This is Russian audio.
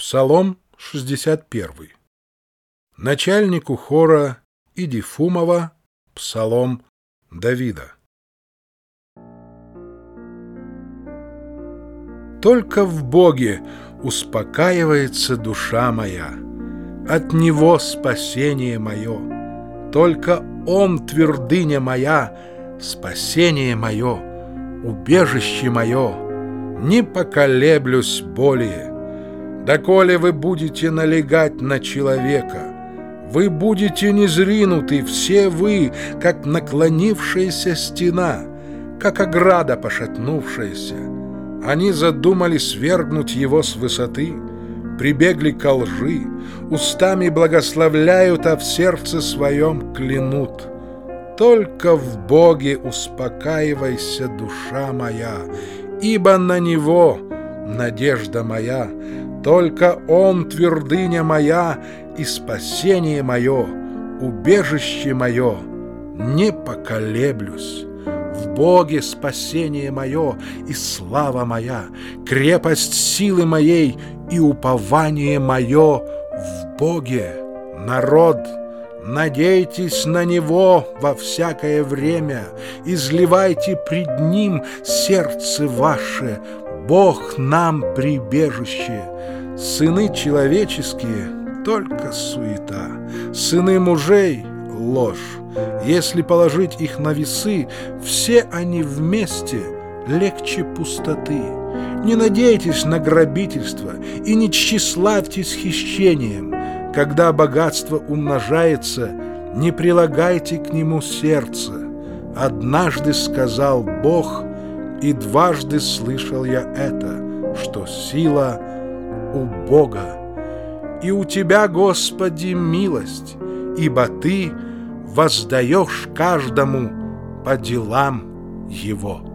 Псалом 61. Начальнику хора Идифумова псалом Давида. Только в Боге успокаивается душа моя, от Него спасение мое. Только Он твердыня моя, спасение мое, убежище мое. Не поколеблюсь более. Доколе вы будете налегать на человека, вы будете низринуты, все вы, как наклонившаяся стена, как ограда пошатнувшаяся. Они задумали свергнуть его с высоты, прибегли ко лжи, устами благословляют, а в сердце своем клянут. Только в Боге успокаивайся, душа моя, ибо на Него надежда моя. Только Он твердыня моя и спасение мое, убежище мое. Не поколеблюсь. В Боге спасение мое и слава моя, крепость силы моей и упование мое в Боге. Народ, надейтесь на Него во всякое время, изливайте пред Ним сердце ваше. Бог нам прибежище. Сыны человеческие — только суета, сыны мужей — ложь. Если положить их на весы, все они вместе легче пустоты. Не надейтесь на грабительство и не тщеславьтесь хищением. Когда богатство умножается, не прилагайте к нему сердце. Однажды сказал Бог, и дважды слышал я это, что сила у Бога. И у Тебя, Господи, милость, ибо Ты воздаешь каждому по делам его.